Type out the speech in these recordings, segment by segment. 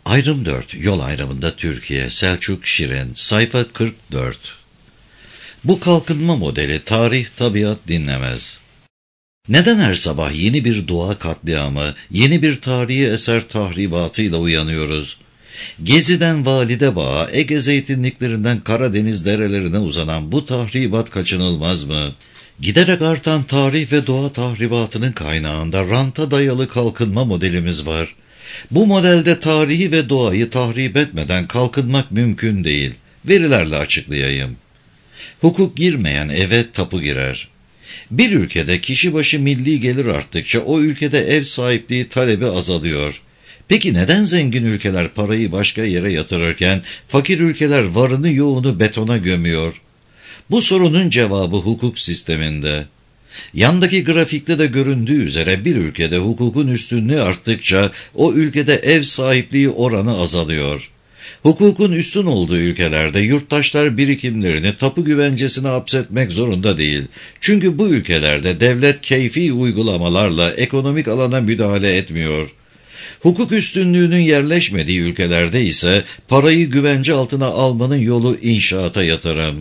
Ayrım 4. Yol ayrımında Türkiye. Selçuk Şirin. Sayfa 44. Bu kalkınma modeli tarih, tabiat dinlemez. Neden her sabah yeni bir doğa katliamı, yeni bir tarihi eser tahribatıyla uyanıyoruz? Gezi'den Validebağ'a, Ege zeytinliklerinden Karadeniz derelerine uzanan bu tahribat kaçınılmaz mı? Giderek artan tarih ve doğa tahribatının kaynağında ranta dayalı kalkınma modelimiz var. Bu modelde tarihi ve doğayı tahrip etmeden kalkınmak mümkün değil. Verilerle açıklayayım. Hukuk girmeyen eve tapu girer. Bir ülkede kişi başı milli gelir arttıkça o ülkede ev sahipliği talebi azalıyor. Peki neden zengin ülkeler parayı başka yere yatırırken fakir ülkeler varını yoğunu betona gömüyor? Bu sorunun cevabı hukuk sisteminde. Yandaki grafikte de göründüğü üzere bir ülkede hukukun üstünlüğü arttıkça o ülkede ev sahipliği oranı azalıyor. Hukukun üstün olduğu ülkelerde yurttaşlar birikimlerini tapu güvencesine hapsetmek zorunda değil. Çünkü bu ülkelerde devlet keyfi uygulamalarla ekonomik alana müdahale etmiyor. Hukuk üstünlüğünün yerleşmediği ülkelerde ise parayı güvence altına almanın yolu inşaata yatırım.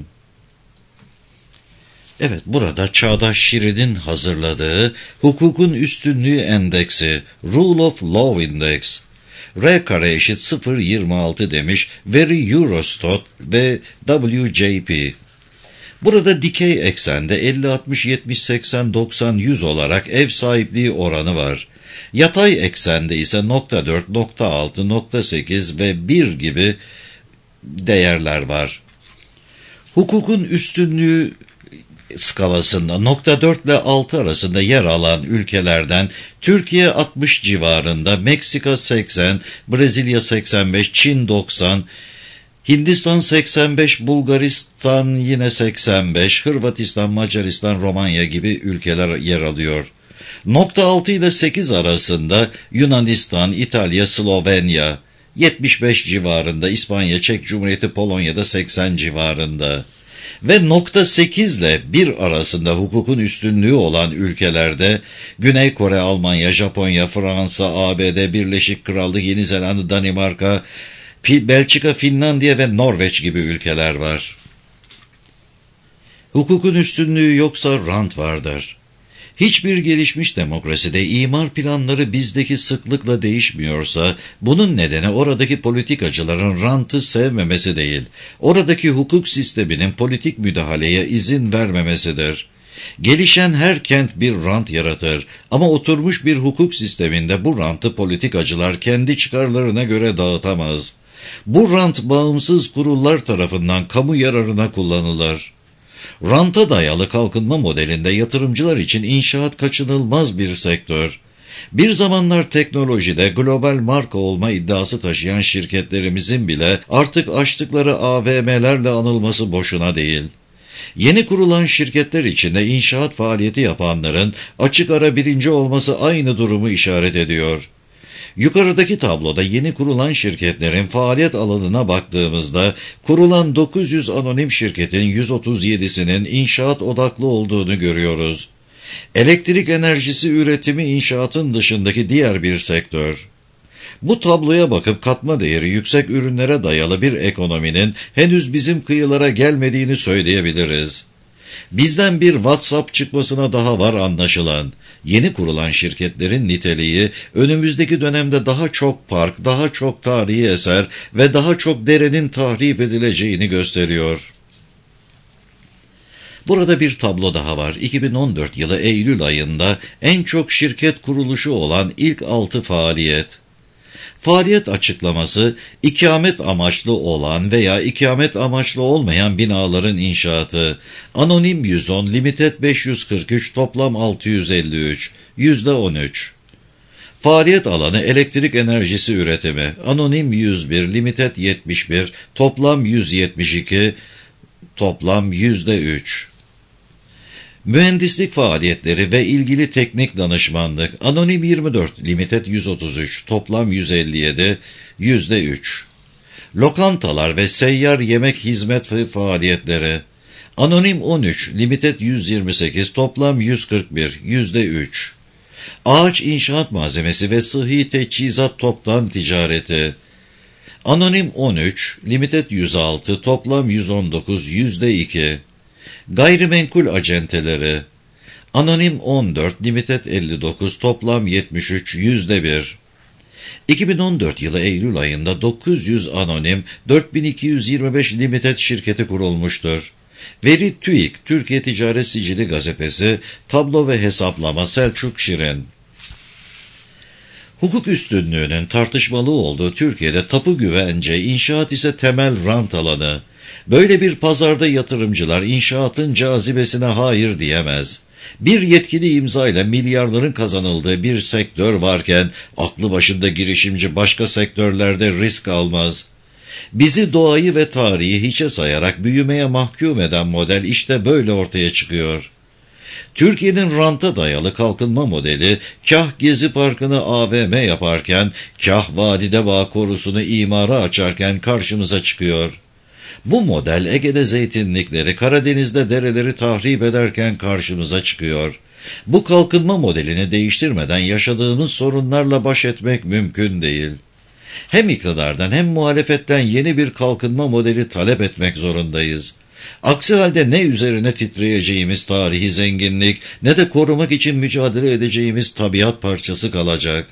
Evet, burada Çağdaş Şirin'in hazırladığı Hukukun Üstünlüğü Endeksi, Rule of Law Index, R kare eşit 0,26 demiş veri Eurostat ve WJP. Burada dikey eksende 50, 60, 70, 80, 90, 100 olarak ev sahipliği oranı var. Yatay eksende ise 0,4, 0,6, 0,8 ve 1 gibi değerler var. Hukukun üstünlüğü skalasında 0,4 ile 6 arasında yer alan ülkelerden Türkiye 60 civarında, Meksika 80, Brezilya 85, Çin 90, Hindistan 85, Bulgaristan yine 85, Hırvatistan, Macaristan, Romanya gibi ülkeler yer alıyor. 0,6 ile 8 arasında Yunanistan, İtalya, Slovenya, 75 civarında, İspanya, Çek Cumhuriyeti, Polonya'da 80 civarında. Ve 0,8 ile 1 arasında hukukun üstünlüğü olan ülkelerde Güney Kore, Almanya, Japonya, Fransa, ABD, Birleşik Krallık, Yeni Zelanda, Danimarka, Belçika, Finlandiya ve Norveç gibi ülkeler var. Hukukun üstünlüğü yoksa rant vardır. Hiçbir gelişmiş demokraside imar planları bizdeki sıklıkla değişmiyorsa, bunun nedeni oradaki politikacıların rantı sevmemesi değil, oradaki hukuk sisteminin politik müdahaleye izin vermemesidir. Gelişen her kent bir rant yaratır ama oturmuş bir hukuk sisteminde bu rantı politikacılar kendi çıkarlarına göre dağıtamaz. Bu rant bağımsız kurullar tarafından kamu yararına kullanılır. Ranta dayalı kalkınma modelinde yatırımcılar için inşaat kaçınılmaz bir sektör. Bir zamanlar teknolojide global marka olma iddiası taşıyan şirketlerimizin bile artık açtıkları AVM'lerle anılması boşuna değil. Yeni kurulan şirketler içinde inşaat faaliyeti yapanların açık ara birinci olması aynı durumu işaret ediyor. Yukarıdaki tabloda yeni kurulan şirketlerin faaliyet alanına baktığımızda kurulan 900 anonim şirketin 137'sinin inşaat odaklı olduğunu görüyoruz. Elektrik enerjisi üretimi inşaatın dışındaki diğer bir sektör. Bu tabloya bakıp katma değeri yüksek ürünlere dayalı bir ekonominin henüz bizim kıyılara gelmediğini söyleyebiliriz. Bizden bir WhatsApp çıkmasına daha var anlaşılan. Yeni kurulan şirketlerin niteliği önümüzdeki dönemde daha çok park, daha çok tarihi eser ve daha çok derenin tahrip edileceğini gösteriyor. Burada bir tablo daha var. 2014 yılı Eylül ayında en çok şirket kuruluşu olan ilk 6 faaliyet. Faaliyet açıklaması, ikamet amaçlı olan veya ikamet amaçlı olmayan binaların inşaatı, anonim 110, limited 543, toplam 653, %13. Faaliyet alanı elektrik enerjisi üretimi, anonim 101, limited 71, toplam 172, toplam %3. Mühendislik faaliyetleri ve ilgili teknik danışmanlık, anonim 24, limited 133, toplam 157, %3. Lokantalar ve seyyar yemek hizmet faaliyetleri, anonim 13, limited 128, toplam 141, %3. Ağaç inşaat malzemesi ve sıhhi teçhizat toptan ticareti, Anonim 13, Limited 106, toplam 119, %2. Gayrimenkul acenteleri. Anonim 14, Limited 59, toplam 73, %1. 2014 yılı Eylül ayında 900 anonim 4225 limited şirketi kurulmuştur. Veri TÜİK, Türkiye Ticaret Sicili Gazetesi, tablo ve hesaplama Selçuk Şirin. Hukuk üstünlüğünün tartışmalı olduğu Türkiye'de tapu güvence, inşaat ise temel rant alanı. Böyle bir pazarda yatırımcılar inşaatın cazibesine hayır diyemez. Bir yetkili imzayla milyarların kazanıldığı bir sektör varken aklı başında girişimci başka sektörlerde risk almaz. Bizi doğayı ve tarihi hiçe sayarak büyümeye mahkum eden model işte böyle ortaya çıkıyor. Türkiye'nin ranta dayalı kalkınma modeli kah Gezi Parkı'nı AVM yaparken kah Vadide Bağ Korusu'nu imara açarken karşımıza çıkıyor. Bu model Ege'de zeytinlikleri, Karadeniz'de dereleri tahrip ederken karşımıza çıkıyor. Bu kalkınma modelini değiştirmeden yaşadığımız sorunlarla baş etmek mümkün değil. Hem iktidardan hem muhalefetten yeni bir kalkınma modeli talep etmek zorundayız. Aksi halde ne üzerine titreyeceğimiz tarihi zenginlik ne de korumak için mücadele edeceğimiz tabiat parçası kalacak.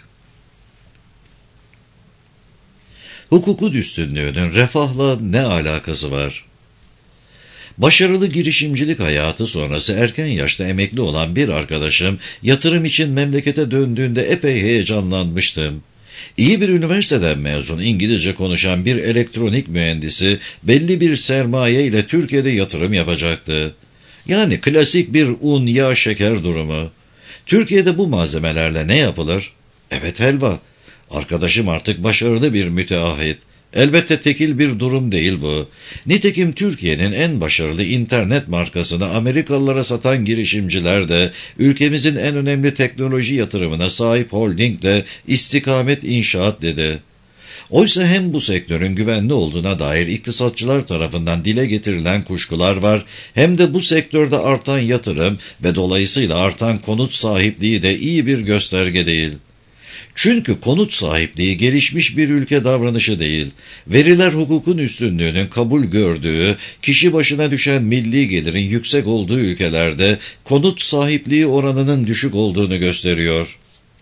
Hukukun üstünlüğünün refahla ne alakası var? Başarılı girişimcilik hayatı sonrası erken yaşta emekli olan bir arkadaşım yatırım için memlekete döndüğünde epey heyecanlanmıştım. İyi bir üniversiteden mezun İngilizce konuşan bir elektronik mühendisi belli bir sermaye ile Türkiye'de yatırım yapacaktı. Yani klasik bir un, yağ, şeker durumu. Türkiye'de bu malzemelerle ne yapılır? Evet, helva. Arkadaşım artık başarılı bir müteahhit. Elbette tekil bir durum değil bu. Nitekim Türkiye'nin en başarılı internet markasını Amerikalılara satan girişimciler de ülkemizin en önemli teknoloji yatırımına sahip holding de istikamet inşaat dedi. Oysa hem bu sektörün güvenli olduğuna dair iktisatçılar tarafından dile getirilen kuşkular var, hem de bu sektörde artan yatırım ve dolayısıyla artan konut sahipliği de iyi bir gösterge değil. Çünkü konut sahipliği gelişmiş bir ülke davranışı değil, veriler hukukun üstünlüğünün kabul gördüğü, kişi başına düşen milli gelirin yüksek olduğu ülkelerde konut sahipliği oranının düşük olduğunu gösteriyor.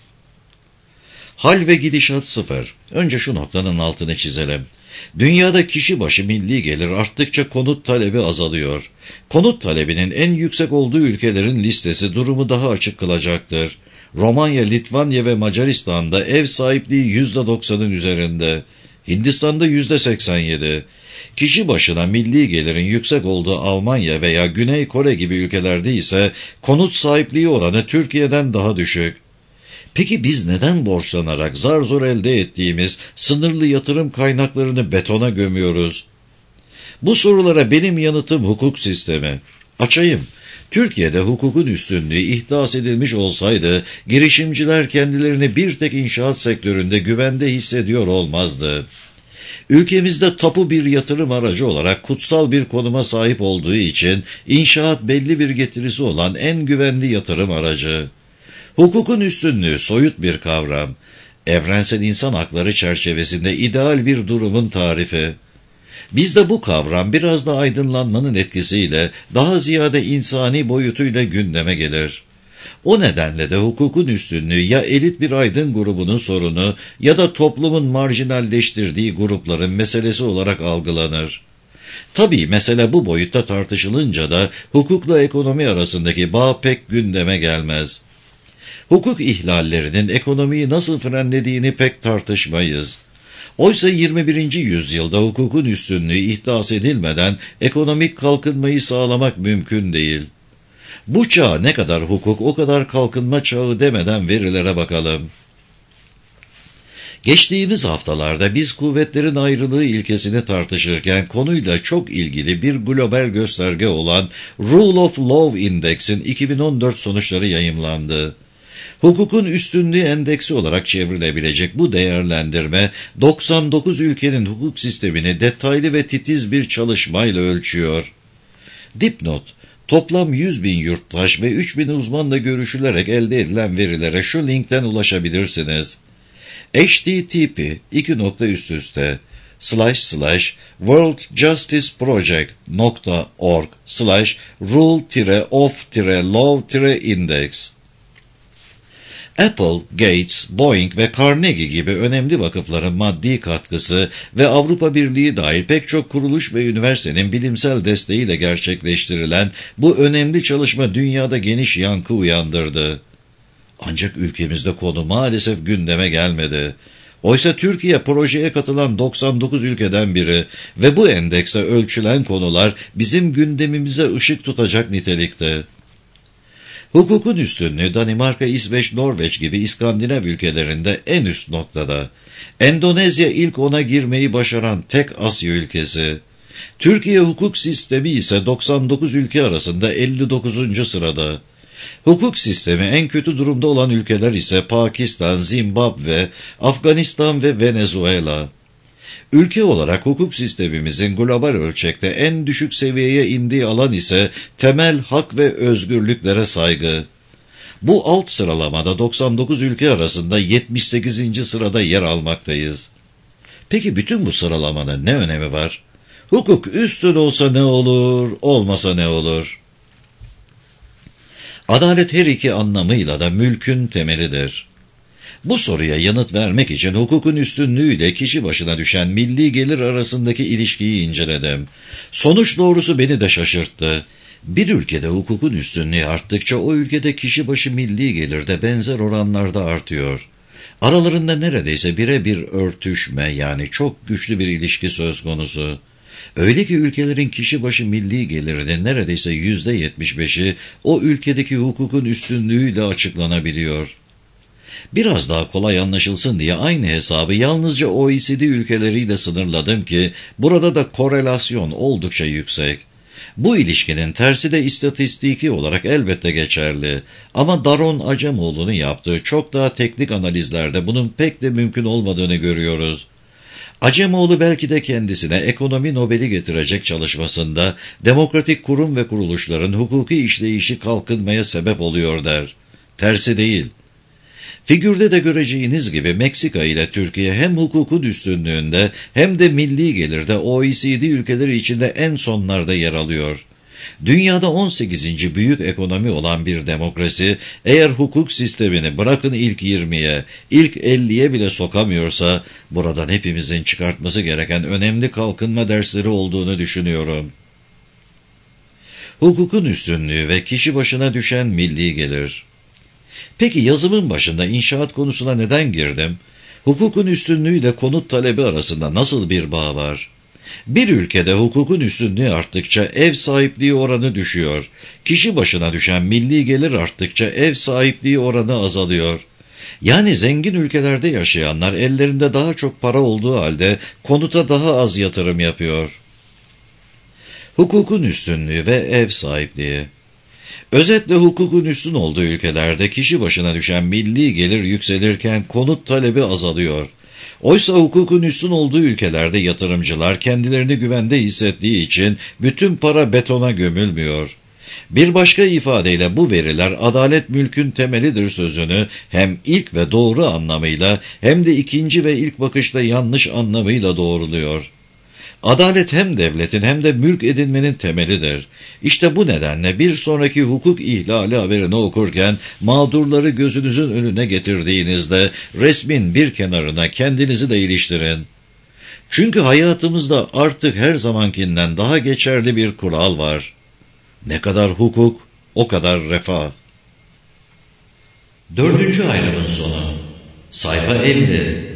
Hal ve gidişat sıfır. Önce şu noktanın altını çizelim. Dünyada kişi başı milli gelir arttıkça konut talebi azalıyor. Konut talebinin en yüksek olduğu ülkelerin listesi durumu daha açık kılacaktır. Romanya, Litvanya ve Macaristan'da ev sahipliği %90'ın üzerinde. Hindistan'da %87. Kişi başına milli gelirin yüksek olduğu Almanya veya Güney Kore gibi ülkelerde ise konut sahipliği oranı Türkiye'den daha düşük. Peki biz neden borçlanarak zar zor elde ettiğimiz sınırlı yatırım kaynaklarını betona gömüyoruz? Bu sorulara benim yanıtım hukuk sistemi. Açayım. Türkiye'de hukukun üstünlüğü ihdas edilmiş olsaydı, girişimciler kendilerini bir tek inşaat sektöründe güvende hissediyor olmazdı. Ülkemizde tapu bir yatırım aracı olarak kutsal bir konuma sahip olduğu için inşaat belli bir getirisi olan en güvenli yatırım aracı. Hukukun üstünlüğü soyut bir kavram. Evrensel insan hakları çerçevesinde ideal bir durumun tarifi. Bizde bu kavram biraz da aydınlanmanın etkisiyle daha ziyade insani boyutuyla gündeme gelir. O nedenle de hukukun üstünlüğü ya elit bir aydın grubunun sorunu ya da toplumun marjinalleştirdiği grupların meselesi olarak algılanır. Tabii mesele bu boyutta tartışılınca da hukukla ekonomi arasındaki bağ pek gündeme gelmez. Hukuk ihlallerinin ekonomiyi nasıl frenlediğini pek tartışmayız. Oysa 21. yüzyılda hukukun üstünlüğü ihdas edilmeden ekonomik kalkınmayı sağlamak mümkün değil. Bu çağ ne kadar hukuk o kadar kalkınma çağı demeden verilere bakalım. Geçtiğimiz haftalarda biz kuvvetlerin ayrılığı ilkesini tartışırken konuyla çok ilgili bir global gösterge olan Rule of Law Index'in 2014 sonuçları yayımlandı. Hukukun üstünlüğü endeksi olarak çevrilebilecek bu değerlendirme 99 ülkenin hukuk sistemini detaylı ve titiz bir çalışmayla ölçüyor. Dipnot: toplam 100.000 yurttaş ve 3.000 uzmanla görüşülerek elde edilen verilere şu linkten ulaşabilirsiniz. http:// worldjusticeproject.org/rule-of-law-index. Apple, Gates, Boeing ve Carnegie gibi önemli vakıfların maddi katkısı ve Avrupa Birliği dahil pek çok kuruluş ve üniversitenin bilimsel desteğiyle gerçekleştirilen bu önemli çalışma dünyada geniş yankı uyandırdı. Ancak ülkemizde konu maalesef gündeme gelmedi. Oysa Türkiye projeye katılan 99 ülkeden biri ve bu endekse ölçülen konular bizim gündemimize ışık tutacak nitelikte. Hukukun üstünlüğü Danimarka, İsveç, Norveç gibi İskandinav ülkelerinde en üst noktada. Endonezya ilk 10'a girmeyi başaran tek Asya ülkesi. Türkiye hukuk sistemi ise 99 ülke arasında 59. sırada. Hukuk sistemi en kötü durumda olan ülkeler ise Pakistan, Zimbabwe, Afganistan ve Venezuela. Ülke olarak hukuk sistemimizin global ölçekte en düşük seviyeye indiği alan ise temel hak ve özgürlüklere saygı. Bu alt sıralamada 99 ülke arasında 78. sırada yer almaktayız. Peki bütün bu sıralamanın ne önemi var? Hukuk üstün olsa ne olur, olmasa ne olur? Adalet her iki anlamıyla da mülkün temelidir. Bu soruya yanıt vermek için hukukun üstünlüğüyle kişi başına düşen milli gelir arasındaki ilişkiyi inceledim. Sonuç doğrusu beni de şaşırttı. Bir ülkede hukukun üstünlüğü arttıkça o ülkede kişi başı milli gelir de benzer oranlarda artıyor. Aralarında neredeyse birebir örtüşme, yani çok güçlü bir ilişki söz konusu. Öyle ki ülkelerin kişi başı milli gelirinin neredeyse %75'i o ülkedeki hukukun üstünlüğüyle açıklanabiliyor. Biraz daha kolay anlaşılsın diye aynı hesabı yalnızca OECD ülkeleriyle sınırladım ki burada da korelasyon oldukça yüksek. Bu ilişkinin tersi de istatistiki olarak elbette geçerli ama Daron Acemoğlu'nun yaptığı çok daha teknik analizlerde bunun pek de mümkün olmadığını görüyoruz. Acemoğlu belki de kendisine ekonomi Nobel'i getirecek çalışmasında demokratik kurum ve kuruluşların hukuki işleyişi kalkınmaya sebep oluyor der. Tersi değil. Figürde de göreceğiniz gibi Meksika ile Türkiye hem hukukun üstünlüğünde hem de milli gelirde OECD ülkeleri içinde en sonlarda yer alıyor. Dünyada 18. büyük ekonomi olan bir demokrasi eğer hukuk sistemini bırakın ilk 20'ye, ilk 50'ye bile sokamıyorsa buradan hepimizin çıkartması gereken önemli kalkınma dersleri olduğunu düşünüyorum. Hukukun üstünlüğü ve kişi başına düşen milli gelir. Peki yazımın başında inşaat konusuna neden girdim? Hukukun üstünlüğüyle konut talebi arasında nasıl bir bağ var? Bir ülkede hukukun üstünlüğü arttıkça ev sahipliği oranı düşüyor. Kişi başına düşen milli gelir arttıkça ev sahipliği oranı azalıyor. Yani zengin ülkelerde yaşayanlar ellerinde daha çok para olduğu halde konuta daha az yatırım yapıyor. Hukukun üstünlüğü ve ev sahipliği. Özetle hukukun üstün olduğu ülkelerde kişi başına düşen milli gelir yükselirken konut talebi azalıyor. Oysa hukukun üstün olduğu ülkelerde yatırımcılar kendilerini güvende hissettiği için bütün para betona gömülmüyor. Bir başka ifadeyle bu veriler adalet mülkün temelidir sözünü hem ilk ve doğru anlamıyla hem de ikinci ve ilk bakışta yanlış anlamıyla doğruluyor. Adalet hem devletin hem de mülk edinmenin temelidir. İşte bu nedenle bir sonraki hukuk ihlali haberini okurken mağdurları gözünüzün önüne getirdiğinizde resmin bir kenarına kendinizi de iliştirin. Çünkü hayatımızda artık her zamankinden daha geçerli bir kural var. Ne kadar hukuk, o kadar refah. 4. ayrımın sonu. Sayfa 50.